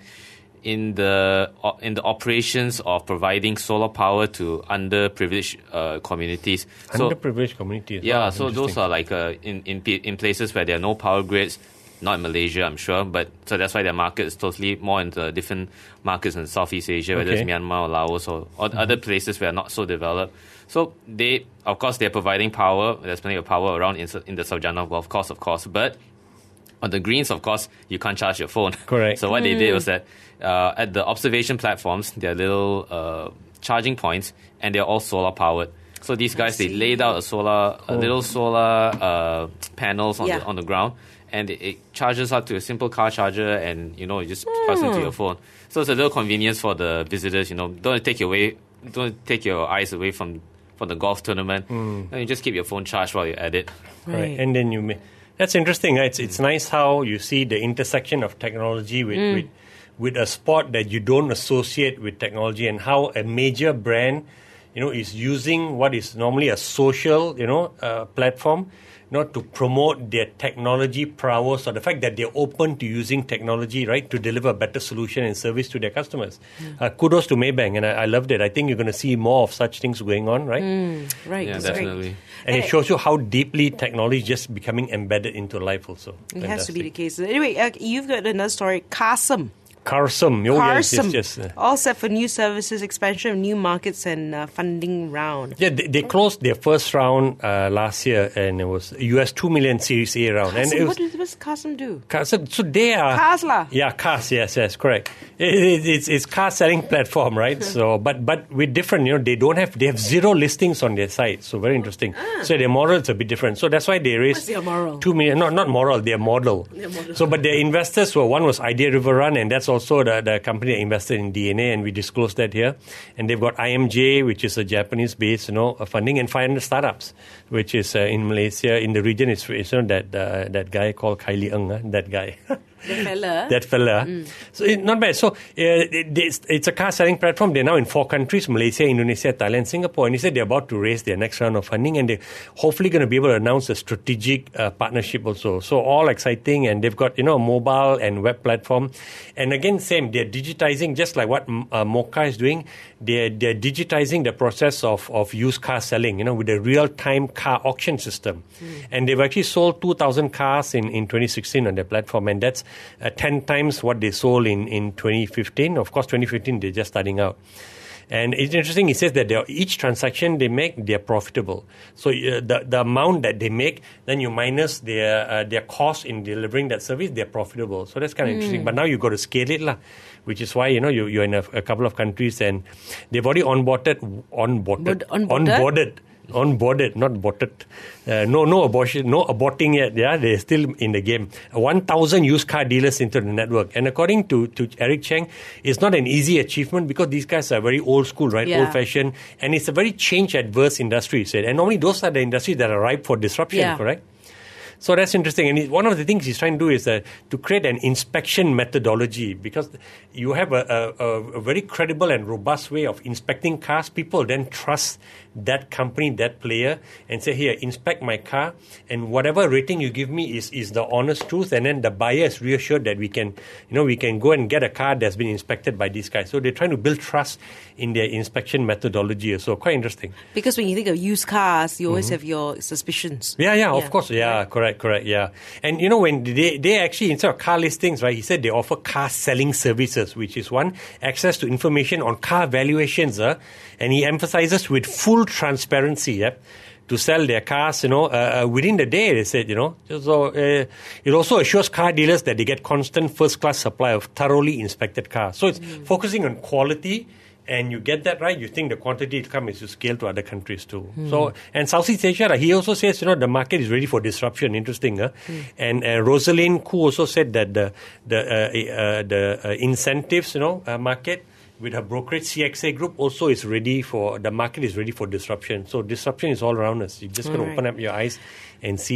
Speaker 5: in the in the operations of providing solar power to underprivileged uh, communities. So,
Speaker 3: underprivileged communities.
Speaker 5: Yeah,
Speaker 3: wow,
Speaker 5: so those are like uh, in, in in places where there are no power grids. Not in Malaysia, I'm sure, but so that's why their market is totally more into different markets in Southeast Asia, whether
Speaker 3: Okay.
Speaker 5: it's Myanmar or Laos or, or mm-hmm. other places where are not so developed. So they, of course, they're providing power. There's plenty of power around in, in the Subjanov Golf Course, of course, but on the greens, of course, you can't charge your phone.
Speaker 3: Correct.
Speaker 5: So what mm. they did was that uh, at the observation platforms, there are little uh, charging points, and they're all solar powered. So these guys, they laid out a solar, a little solar uh, panels on
Speaker 2: Yeah.
Speaker 5: the on the ground, and it, it charges up to a simple car charger, and you know you just plug into your phone. So it's a little convenience for the visitors. You know, don't take your way, don't take your eyes away from, from the golf tournament. Mm. And you just keep your phone charged while you're at it.
Speaker 2: Right.
Speaker 3: Right. And then you may. That's interesting. Right? It's it's nice how you see the intersection of technology with,
Speaker 2: Mm.
Speaker 3: with with a sport that you don't associate with technology, and how a major brand, you know, is using what is normally a social, you know, uh, platform, you know, to promote their technology prowess, or the fact that they're open to using technology, right, to deliver a better solution and service to their customers. Mm. Uh, kudos to Maybank, and I, I loved it. I think you're going to see more of such things going on, right?
Speaker 2: Mm, right.
Speaker 5: Yeah,
Speaker 2: That's
Speaker 5: definitely.
Speaker 2: great.
Speaker 3: And it shows you how deeply technology is just becoming embedded into life also.
Speaker 2: It has to be the
Speaker 3: Fantastic.
Speaker 2: case. Anyway, uh, you've got another story. Karsam.
Speaker 3: Karsam. Oh, yes,
Speaker 2: Karsam.
Speaker 3: yes, yes.
Speaker 2: All set for new services, expansion of new markets, and uh, funding round.
Speaker 3: Yeah, they, they closed their first round uh, last year, and it was U S two million Series A round. And
Speaker 2: Karsam,
Speaker 3: it was,
Speaker 2: what does, what's Karsam do?
Speaker 3: Karsam, so they are
Speaker 2: Cars lah.
Speaker 3: Yeah, cars. Yes, yes, correct. It, it, it's it's car selling platform, right? So, but but with different, you know, they don't have they have zero listings on their site. So very interesting.
Speaker 2: Ah.
Speaker 3: So their model is a bit different. So that's why they raised
Speaker 2: What's their moral?
Speaker 3: two million. Not not moral. Their model.
Speaker 2: Their model.
Speaker 3: So, but their investors were one was Idea River Run, and that's also the the company that invested in D N A, and we disclosed that here. And they've got I M J, which is a Japanese-based, you know, funding, and five hundred startups, which is uh, in Malaysia. In the region, it's, it's you know, that uh, that guy called Kylie Ng, uh, that guy.
Speaker 2: The fella.
Speaker 3: That fella. Mm. So it, not bad. So uh, it, it's, it's a car selling platform. They're now in four countries: Malaysia, Indonesia, Thailand, Singapore. And he said they're about to raise their next round of funding, and they're hopefully going to be able to announce a strategic uh, partnership also. So all exciting, and they've got, you know, a mobile and web platform. And again, same, they're digitizing, just like what uh, Mocha is doing. They're, they're digitizing the process of, of used car selling, you know, with a real-time car auction system. Mm. And they've actually sold two thousand cars in, in twenty sixteen on their platform, and that's uh, ten times what they sold in, in twenty fifteen. Of course, twenty fifteen, they're just starting out. And it's interesting, he says that they are, each transaction they make, they're profitable. So uh, the the amount that they make, then you minus their uh, their cost in delivering that service, they're profitable. So that's kind of mm. interesting. But now you've got to scale it, lah, which is why, you know, you, you're in a, a couple of countries, and they've already onboarded, onboarded,
Speaker 2: Bod- onboarded?
Speaker 3: onboarded, onboarded, not botted. Uh, no, no abortion, no aborting yet. Yeah, they're still in the game. one thousand used car dealers into the network. And according to, to Eric Cheng, it's not an easy achievement because these guys are very old school, right?
Speaker 2: Yeah.
Speaker 3: Old fashioned. And it's a very change adverse industry, he said. And normally those are the industries that are ripe for disruption,
Speaker 2: Yeah.
Speaker 3: correct? So that's interesting. And he- one of the things he's trying to do is uh, to create an inspection methodology, because you have a, a, a very credible and robust way of inspecting cars. People then trust that company, that player, and say, here, inspect my car, and whatever rating you give me is, is the honest truth. And then the buyer is reassured that we can, you know, we can go and get a car that's been inspected by these guys. So they're trying to build trust in their inspection methodology. So quite interesting.
Speaker 2: Because when you think of used cars, you always have your suspicions.
Speaker 3: Yeah, yeah, of
Speaker 2: Yeah.
Speaker 3: course. Yeah,
Speaker 2: Right.
Speaker 3: correct, correct. Yeah. And you know, when they, they actually, instead of car listings, right, he said they offer car selling services, which is one, access to information on car valuations. Uh, and he emphasizes with full transparency, yeah, to sell their cars, you know, uh, uh, within the day, they said, you know. So uh, it also assures car dealers that they get constant first-class supply of thoroughly inspected cars. So it's mm. focusing on quality. And you get that right, you think the quantity to come is to scale to other countries too. Mm. So, and Southeast Asia, he also says, you know, the market is ready for disruption. Interesting, huh? Mm. And uh, Rosalind Khoo also said that the the uh, uh, the uh, incentives, you know, uh, market with her brokerage C X A group also is ready for, the market is ready for disruption. So disruption is all around us. You just got to
Speaker 2: All right.
Speaker 3: open up your eyes and see it.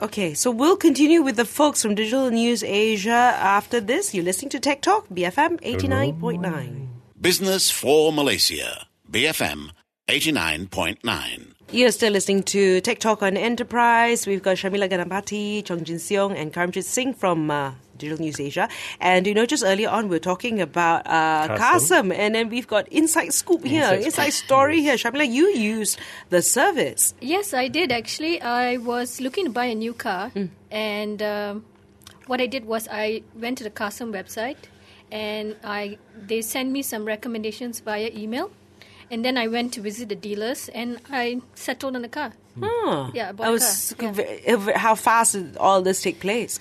Speaker 2: Okay, so we'll continue with the folks from Digital News Asia after this. You're listening to Tech Talk, B F M eighty-nine point nine.
Speaker 1: Business for Malaysia, B F M eighty-nine point nine.
Speaker 2: You're still listening to Tech Talk on Enterprise. We've got Shamila Ganapati, Chong Jin Seong, and Karamjit Singh from uh, Digital News Asia. And, you know, just earlier on, we we're talking about uh, Qasim, and then we've got Inside Scoop here, Inside, Inside Story here. Shamila, you used the service.
Speaker 4: Yes, I did, actually. I was looking to buy a new car, mm. and um, what I did was I went to the Qasim website, and I they sent me some recommendations via email. And then I went to visit the dealers, and I settled on the car.
Speaker 2: Oh,
Speaker 4: yeah, I bought
Speaker 2: I
Speaker 4: a
Speaker 2: was,
Speaker 4: car. Yeah.
Speaker 2: How fast did all this take place?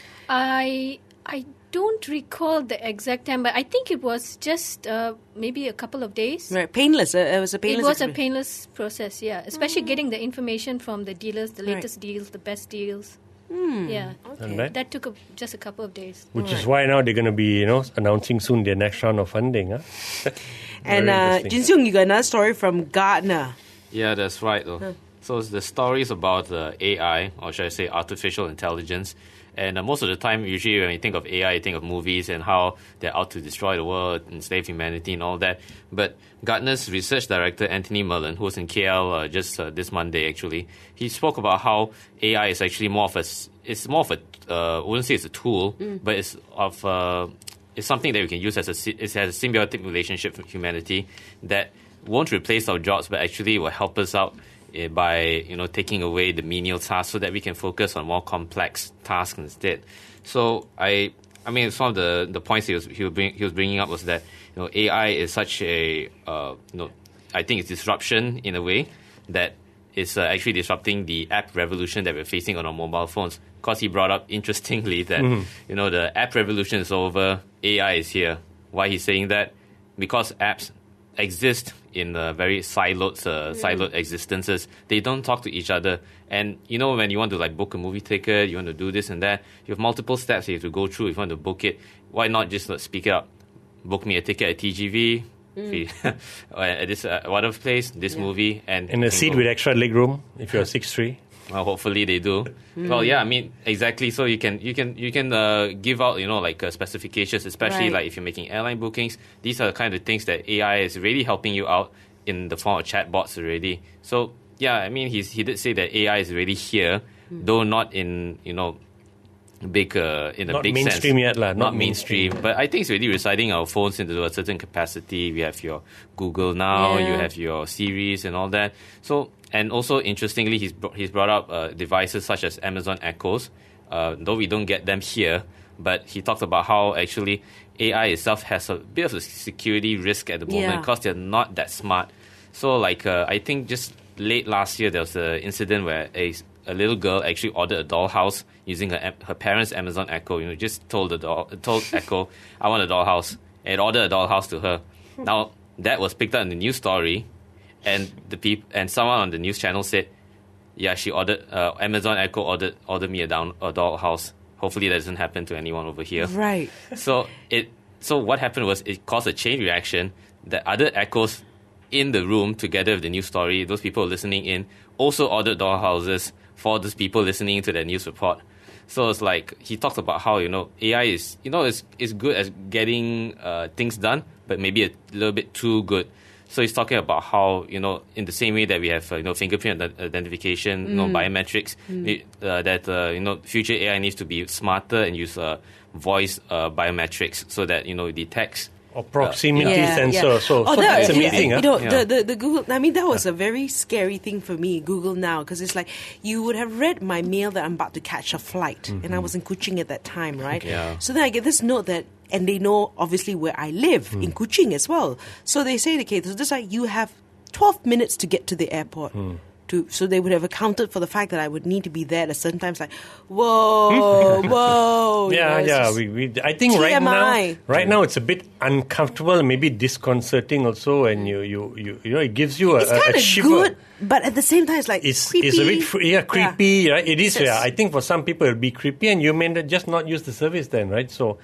Speaker 4: I I don't recall the exact time, but I think it was just uh, maybe a couple of days.
Speaker 2: Right, painless. Uh, it was a painless.
Speaker 4: It was
Speaker 2: experience.
Speaker 4: a painless process. Yeah, especially mm. getting the information from the dealers, the latest
Speaker 2: right.
Speaker 4: deals, the best deals.
Speaker 2: Mm.
Speaker 4: Yeah,
Speaker 3: okay. Right.
Speaker 4: That took a, just a couple of days.
Speaker 3: Which
Speaker 2: right.
Speaker 3: is why now they're going to be, you know, announcing soon their next round of funding. Huh?
Speaker 2: And uh, Jin Seong, you got another story from Gartner.
Speaker 5: Yeah, that's right. Though. Huh. So the story is about uh, A I, or should I say artificial intelligence. And uh, most of the time, usually when you think of A I, you think of movies and how they're out to destroy the world, enslave humanity and all that. But Gartner's research director, Anthony Merlin, who was in K L uh, just uh, this Monday actually, he spoke about how A I is actually more of a, it's more of a, uh, I wouldn't say it's a tool, mm. but it's of uh, it's something that we can use as a, it has a symbiotic relationship with humanity that won't replace our jobs, but actually will help us out uh, by, you know, taking away the menial tasks so that we can focus on more complex tasks instead. So I, I mean, some of the, the points he was he was, bring, he was bringing up was that, you know, A I is such a, uh, you know, I think it's disruption in a way that is uh, actually disrupting the app revolution that we're facing on our mobile phones. Because he brought up, interestingly, that, mm-hmm. you know, the app revolution is over, A I is here. Why he's saying that? Because apps exist in uh, very siloed, uh, mm. siloed existences. They don't talk to each other. And, you know, when you want to, like, book a movie ticket, you want to do this and that, you have multiple steps you have to go through if you want to book it. Why not just uh, speak it up? Book me a ticket at T G V, mm. at this uh, whatever place, this yeah. movie. And
Speaker 3: and a seat go. with extra leg room if you're six three.
Speaker 5: Well, hopefully they do. Mm. Well, yeah, I mean, exactly. So you can you can you can uh, give out, you know, like uh, specifications, especially
Speaker 2: right.
Speaker 5: like if you're making airline bookings. These are the kind of things that A I is really helping you out in the form of chatbots already. So yeah, I mean, he's he did say that A I is already here, mm. though not in, you know, big uh, in a
Speaker 3: not
Speaker 5: big
Speaker 3: mainstream
Speaker 5: sense.
Speaker 3: yet, la,
Speaker 5: not,
Speaker 3: not
Speaker 5: mainstream,
Speaker 3: mainstream.
Speaker 5: But I think it's already residing our phones into a certain capacity. We have your Google now,
Speaker 2: yeah.
Speaker 5: you have your Siris and all that. So. And also, interestingly, he's brought, he's brought up uh, devices such as Amazon Echoes, uh, though we don't get them here. But he talked about how actually A I itself has a bit of a security risk at the moment because yeah. they're not that smart. So, like, uh, I think just late last year, there was an incident where a, a little girl actually ordered a dollhouse using her her parents' Amazon Echo. You know, just told the doll, told Echo, "I want a dollhouse," and ordered a dollhouse to her. Now that was picked up in the news story. And the peop- and someone on the news channel said, "Yeah, she ordered uh, Amazon Echo ordered ordered me a down a dollhouse. Hopefully, that doesn't happen to anyone over here."
Speaker 2: Right.
Speaker 5: So it so what happened was it caused a chain reaction. The other Echoes in the room, together with the news story, those people listening in, also ordered dollhouses for those people listening to the news report. So it's like he talked about how, you know, A I is, you know, is is good at getting uh, things done, but maybe a little bit too good. So he's talking about how, you know, in the same way that we have, uh, you know, fingerprint identification, mm. you know, biometrics, mm. uh, that, uh, you know, future A I needs to be smarter and use uh, voice uh, biometrics so that, you know, it detects.
Speaker 3: Or proximity
Speaker 2: uh, yeah,
Speaker 3: sensor.
Speaker 2: Yeah.
Speaker 3: So,
Speaker 2: oh,
Speaker 3: so
Speaker 2: that,
Speaker 3: that's amazing.
Speaker 2: You
Speaker 3: huh?
Speaker 2: know,
Speaker 5: yeah.
Speaker 2: the, the, the Google, I mean, that was a very scary thing for me, Google Now, because it's like you would have read my mail that I'm about to catch a flight, mm-hmm. and I was in Kuching at that time, right?
Speaker 5: Yeah.
Speaker 2: So then I get this note that, and they know obviously where I live mm. in Kuching as well. So they say, okay, so this like you have twelve minutes to get to the airport. Mm. To, so they would have accounted for the fact that I would need to be there at a certain time. It's like, whoa, whoa.
Speaker 3: Yeah,
Speaker 2: you know,
Speaker 3: yeah. We, we, I think
Speaker 2: T M I.
Speaker 3: right now, right now it's a bit uncomfortable and maybe disconcerting also. And you, you, you, you know, it gives you a,
Speaker 2: it's
Speaker 3: a,
Speaker 2: kind
Speaker 3: a
Speaker 2: of
Speaker 3: shiver.
Speaker 2: good, but at the same time, it's like
Speaker 3: It's,
Speaker 2: creepy.
Speaker 3: it's a bit fr- yeah, creepy,
Speaker 2: yeah.
Speaker 3: right? It is.
Speaker 2: Yes.
Speaker 3: Yeah. I think for some people it'll be creepy, and you may not- just not use the service then, right? So.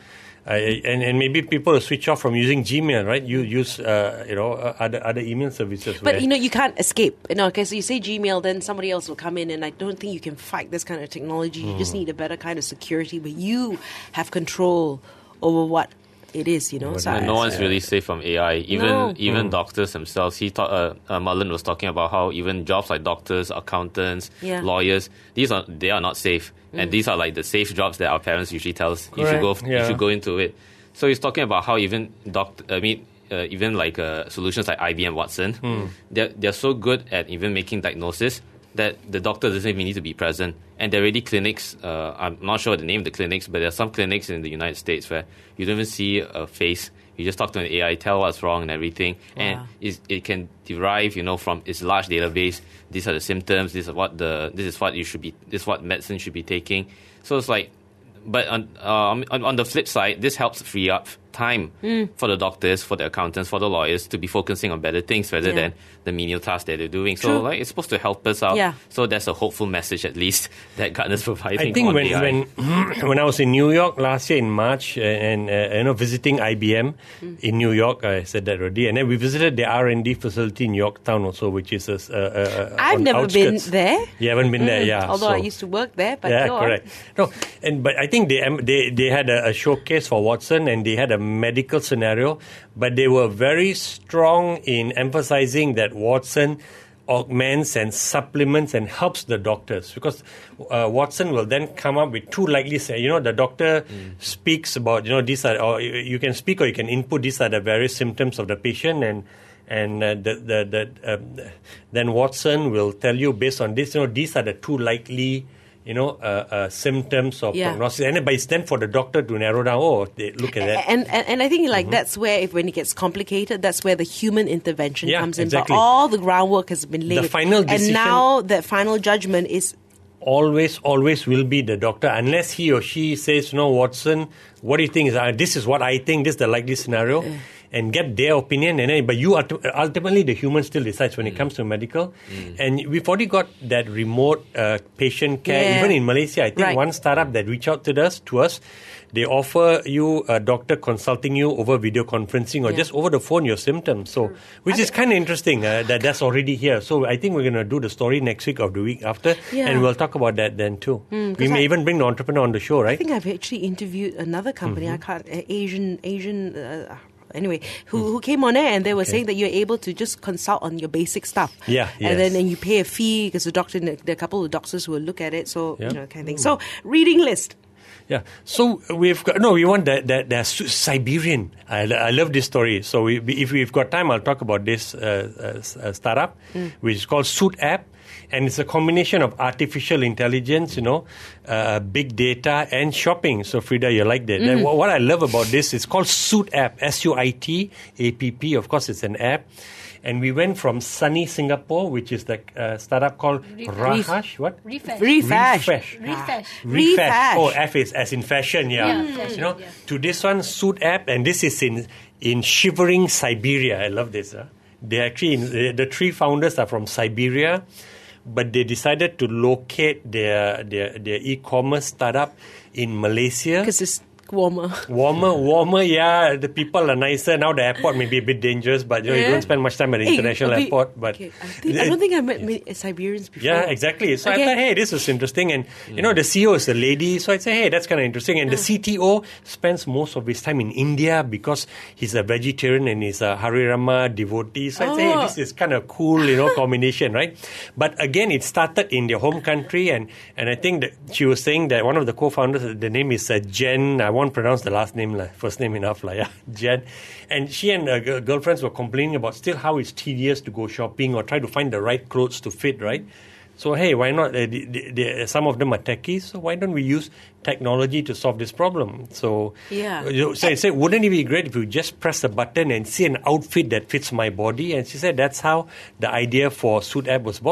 Speaker 3: I, and, and maybe people will switch off from using Gmail, right? You use, uh, you know, uh, other other email services.
Speaker 2: But,
Speaker 3: where,
Speaker 2: you know, you can't escape. You know, because you say Gmail, then somebody else will come in, and I don't think you can fight this kind of technology. You just need a better kind of security, but you have control over what it is, you know. So
Speaker 5: no,
Speaker 2: I-
Speaker 5: no one's really safe from A I. Even
Speaker 2: No.
Speaker 5: even doctors themselves. He thought uh, uh, Mullen was talking about how even jobs like doctors, accountants,
Speaker 2: Yeah.
Speaker 5: lawyers, these are they are not safe, and these are like the safe jobs that our parents usually tell us you should go
Speaker 3: Correct,
Speaker 5: you
Speaker 3: yeah.
Speaker 5: should go into it. So he's talking about how even doct I mean. Uh, even like uh, solutions like I B M Watson, they're, they're so good at even making diagnosis that the doctor doesn't even need to be present. And there are already clinics, uh, I'm not sure the name of the clinics, but there are some clinics in the United States where you don't even see a face. You just talk to an A I, tell what's wrong and everything. And it's, it can derive, you know, from its large database. These are the symptoms. This is what the this is what you should be. This is what medicine should be taking. So it's like, but on um, on, on the flip side, this helps free up time for the doctors, for the accountants, for the lawyers to be focusing on better things rather
Speaker 2: Yeah.
Speaker 5: than the menial tasks that they're doing. So
Speaker 2: True.
Speaker 5: like it's supposed to help us out.
Speaker 2: Yeah.
Speaker 5: So that's a hopeful message at least that Gartner's providing.
Speaker 3: I think
Speaker 5: on
Speaker 3: when
Speaker 5: A I.
Speaker 3: when when I was in New York last year in March, uh, and uh, you know visiting I B M in New York, I said that already, and then we visited the R and D facility in Yorktown also, which is a, a, a,
Speaker 2: I've
Speaker 3: on
Speaker 2: never been
Speaker 3: outskirts.
Speaker 2: there.
Speaker 3: You haven't been there, yeah.
Speaker 2: Although
Speaker 3: so-
Speaker 2: I used to work there, but
Speaker 3: yeah,
Speaker 2: go on.
Speaker 3: correct. No, and but I think they um, they they had a, a showcase for Watson, and they had a medical scenario, but they were very strong in emphasizing that Watson augments and supplements and helps the doctors, because uh, Watson will then come up with two likely say, you know, the doctor speaks about, you know, these are, or you you can speak or you can input, these are the various symptoms of the patient, and and uh, the the, the um, then Watson will tell you based on this, you know, these are the two likely, you know, uh, uh, symptoms of
Speaker 2: Yeah.
Speaker 3: prognosis, and but it's then for the doctor to narrow down. Oh, they look at that.
Speaker 2: And, and and I think like that's where if when it gets complicated, that's where the human intervention
Speaker 3: Yeah,
Speaker 2: comes in.
Speaker 3: exactly.
Speaker 2: But all the groundwork has been laid.
Speaker 3: final
Speaker 2: and
Speaker 3: decision-
Speaker 2: now that final judgment is
Speaker 3: Always, always will be the doctor, unless he or she says, no, Watson, what do you think is, uh, this is what I think, this is the likely scenario, and get their opinion. And then, but you ulti- ultimately, the human still decides when it comes to medical. And we've already got that remote uh, patient care,
Speaker 2: Yeah.
Speaker 3: even in Malaysia. I think
Speaker 2: Right.
Speaker 3: one startup that reached out to us, to us, they offer you a doctor consulting you over video conferencing or
Speaker 2: Yeah.
Speaker 3: just over the phone your symptoms. So, which is kind of interesting uh, that that's already here. So I think we're going to do the story next week or the week after,
Speaker 2: Yeah.
Speaker 3: and we'll talk about that then too. we
Speaker 2: 'cause
Speaker 3: may
Speaker 2: I-
Speaker 3: even bring the entrepreneur on the show,
Speaker 2: I
Speaker 3: right?
Speaker 2: think I've actually interviewed another company. I can't uh, Asian Asian. Uh, Anyway, who who came on air and they were saying that you're able to just consult on your basic stuff.
Speaker 3: Yeah,
Speaker 2: And then
Speaker 3: yes.
Speaker 2: and you pay a fee because the doctor, there are a couple of doctors who will look at it. So,
Speaker 3: Yeah.
Speaker 2: you know, kind of thing. So, reading list.
Speaker 3: Yeah. So we've got no. We want that that, that Su- Siberian. I, I love this story. So we, if we've got time, I'll talk about this uh, uh, uh, startup, which is called Suit App, and it's a combination of artificial intelligence, you know, uh, big data, and shopping. So Frida, you like that? Then what, what I love about this is called Suit App. S U I T A P P. Of course, it's an app. And we went from sunny Singapore, which is the uh, startup called Rahash. What?
Speaker 4: Refresh.
Speaker 2: Refash.
Speaker 3: Refresh.
Speaker 4: Refresh.
Speaker 2: Refash.
Speaker 3: Oh, F is as in fashion, yeah.
Speaker 4: Yeah, fashion,
Speaker 3: you know,
Speaker 4: yeah.
Speaker 3: to this one, Suit App, and this is in in shivering Siberia. I love this. Huh? They actually, in, the, the three founders are from Siberia, but they decided to locate their their, their e-commerce startup in Malaysia.
Speaker 2: Because it's warmer.
Speaker 3: Warmer, warmer, yeah. The people are nicer. Now the airport may be a bit dangerous, but you know, you
Speaker 2: Yeah.
Speaker 3: don't spend much time at the
Speaker 2: Hey,
Speaker 3: international
Speaker 2: a bit-
Speaker 3: airport. But
Speaker 2: okay, I, think, I don't think I met many Siberians before.
Speaker 3: yeah, exactly. So
Speaker 2: Okay.
Speaker 3: I thought, hey, this is interesting. And, you know, the C E O is a lady. So I said, hey, that's kind of interesting. And the C T O spends most of his time in India because he's a vegetarian and he's a Harirama devotee. So I said, hey,
Speaker 2: Oh.
Speaker 3: this is kind of cool, you know, combination, right? But again, it started in their home country. And, and I think that she was saying that one of the co-founders, the name is uh, Jen. I won't pronounce the last name, like, first name enough, like, yeah, Jen. And she and her g- girlfriends were complaining about still how it's tedious to go shopping or try to find the right clothes to fit, right? So, hey, why not? Uh, the, the, the, some of them are techies, so why don't we use technology to solve this problem? So,
Speaker 2: Yeah.
Speaker 3: you know, so I said, wouldn't it be great if you just press a button and see an outfit that fits my body? And she said that's how the idea for Suit App was born.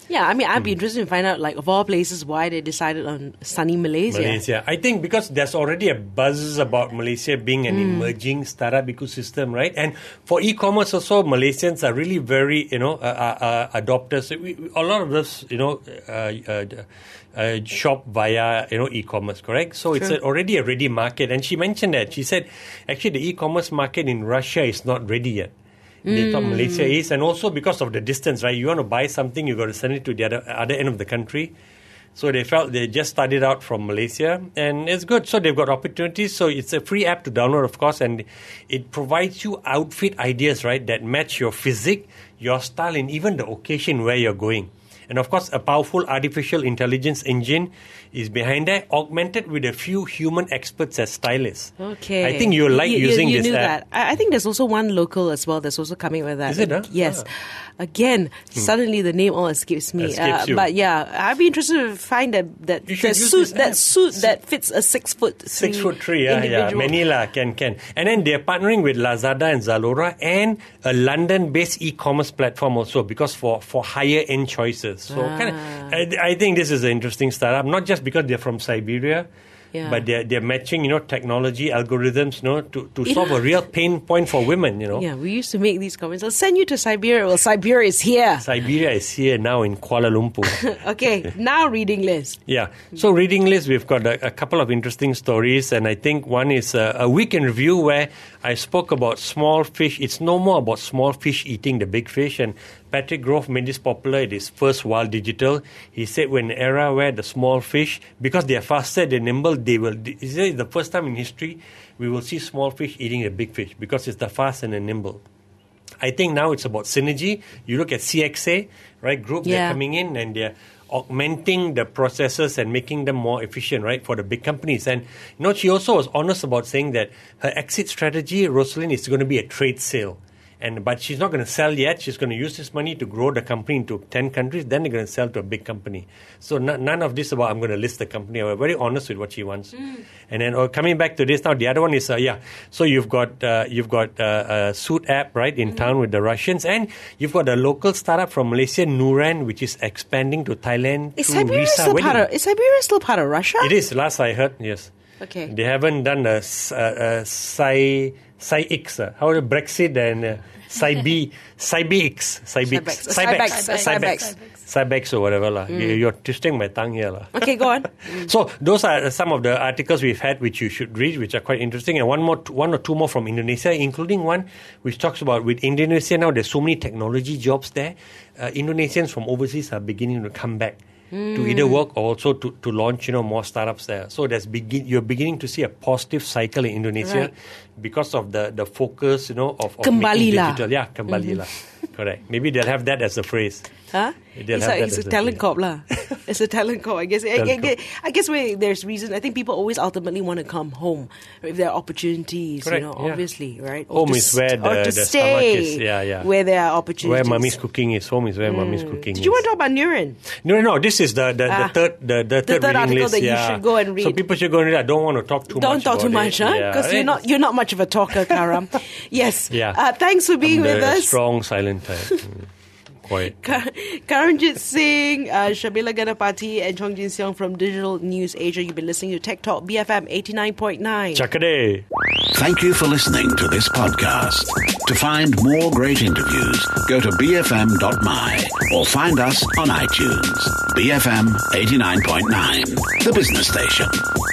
Speaker 2: Yeah, I mean, I'd be interested to find out, like, of all places, why they decided on sunny Malaysia.
Speaker 3: Malaysia. I think because there's already a buzz about Malaysia being an mm. emerging startup ecosystem, right? And for e-commerce also, Malaysians are really very, you know, uh, uh, adopters. We, we, a lot of us, you know, uh, uh, uh, shop via, you know, e-commerce, correct? So True. It's a, already a ready market. And she mentioned that. She said, actually, the e-commerce market in Russia is not ready yet. They thought Malaysia is, and also because of the distance, right? You want to buy something, you got to send it to the other, other end of the country. So they felt they just started out from Malaysia, and it's good. So they've got opportunities. So it's a free app to download, of course, and it provides you outfit ideas, right, that match your physique, your style, and even the occasion where you're going. And of course, a powerful artificial intelligence engine is behind that, augmented with a few human experts as stylists.
Speaker 2: Okay.
Speaker 3: I think you'll like
Speaker 2: you,
Speaker 3: using
Speaker 2: you, you
Speaker 3: this
Speaker 2: knew
Speaker 3: app.
Speaker 2: That. I, I think there's also one local as well that's also coming with that.
Speaker 3: Is it, huh?
Speaker 2: Yes.
Speaker 3: Ah.
Speaker 2: Again, hmm. suddenly the name all escapes me.
Speaker 3: Escapes
Speaker 2: uh,
Speaker 3: you.
Speaker 2: But yeah, I'd be interested to find that that, that suit that suit that fits a six foot three
Speaker 3: six foot three. Yeah, yeah. Manila can can. And then they're partnering with Lazada and Zalora and a London-based e-commerce platform also, because for for higher end choices. So
Speaker 2: ah.
Speaker 3: kind of, I, I think this is an interesting startup. Not just because they're from Siberia. Yeah. But they're, they're matching, you know, technology, algorithms, you know, to, to solve
Speaker 2: yeah.
Speaker 3: a real pain point for women, you know.
Speaker 2: Yeah, we used to make these comments. I'll send you to Siberia. Well, Siberia is here.
Speaker 3: Siberia is here now in Kuala Lumpur.
Speaker 2: Okay, now reading list.
Speaker 3: Yeah. So reading list, we've got a, a couple of interesting stories. And I think one is a, a week in review where I spoke about small fish. It's no more about small fish eating the big fish. And Patrick Grove made this popular at his first Wild Digital. He said, when an era where the small fish, because they are faster, they're nimble, they will. He said it's the first time in history we will see small fish eating a big fish because it's the fast and the nimble. I think now it's about synergy. You look at C X A, right? Group,
Speaker 2: yeah.
Speaker 3: they're coming in and they're augmenting the processes and making them more efficient, right, for the big companies. And, you know, she also was honest about saying that her exit strategy, Rosalind, is going to be a trade sale. And, but she's not going to sell yet. She's going to use this money to grow the company into ten countries. Then they're going to sell to a big company. So n- none of this about I'm going to list the company. We're very honest with what she wants. Mm. And then oh, coming back to this now, the other one is uh, yeah. So you've got uh, you've got uh, a Suit app right in mm-hmm. town with the Russians, and you've got a local startup from Malaysia, Nuran, which is expanding to Thailand.
Speaker 2: Is Siberia still part of? Is Siberia still part of Russia?
Speaker 3: It is. Last I heard, yes.
Speaker 2: Okay.
Speaker 3: They haven't done a, a, a Psy Psy-X. Uh, how is Brexit and. Uh, Cybe, Cybex, Cybex, Cybex, Cybex, Cybex or whatever lah. Mm. You're twisting my tongue here lah.
Speaker 2: Okay, go on.
Speaker 3: So those are some of the articles we've had, which you should read, which are quite interesting, and one more, one or two more from Indonesia, including one which talks about with Indonesia now. There's so many technology jobs there. Uh, Indonesians from overseas are beginning to come back. Mm. To either work or also to, to launch, you know, more startups there. So there's begin you're beginning to see a positive cycle in Indonesia
Speaker 2: right.
Speaker 3: because of the, the focus, you know, of, of
Speaker 2: making
Speaker 3: digital. Yeah, kembali lah. Mm-hmm. Correct. Maybe they'll have that as a phrase.
Speaker 2: Huh? It's, a, it's a talent corp lah. It's a talent corp. I guess. I, I, I guess where there's reason. I think people always ultimately want to come home if there are opportunities.
Speaker 3: Correct,
Speaker 2: you know,
Speaker 3: yeah.
Speaker 2: obviously, right?
Speaker 3: Home
Speaker 2: or
Speaker 3: is
Speaker 2: to,
Speaker 3: where the,
Speaker 2: or to
Speaker 3: the
Speaker 2: stay
Speaker 3: stomach is. Yeah, yeah.
Speaker 2: Where there are opportunities.
Speaker 3: Where mommy's cooking is. Home is where mm. mommy's cooking.
Speaker 2: Did
Speaker 3: is.
Speaker 2: you want to talk about Nuran?
Speaker 3: No, no. This is the the,
Speaker 2: ah,
Speaker 3: the third the, the,
Speaker 2: the
Speaker 3: third,
Speaker 2: third
Speaker 3: reading
Speaker 2: article
Speaker 3: list.
Speaker 2: that
Speaker 3: yeah.
Speaker 2: you should go and read.
Speaker 3: So people should go and read. I don't want to talk too
Speaker 2: don't
Speaker 3: much.
Speaker 2: Don't talk too much,
Speaker 3: it.
Speaker 2: huh?
Speaker 3: Yeah.
Speaker 2: Because you're not you're not much of a talker, Karam. Yes.
Speaker 3: Yeah.
Speaker 2: Uh, thanks for being
Speaker 3: I'm
Speaker 2: with
Speaker 3: the
Speaker 2: us.
Speaker 3: Strong, silent type. Mm. Quiet.
Speaker 2: Karanjit Singh, uh, Shamila Ganapati, and Chong Jin Seong from Digital News Asia. You've been listening to Tech Talk B F M eighty-nine point nine.
Speaker 3: Chakade.
Speaker 1: Thank you for listening to this podcast. To find more great interviews, go to b f m dot m y or find us on iTunes. B F M eighty-nine point nine, the business station.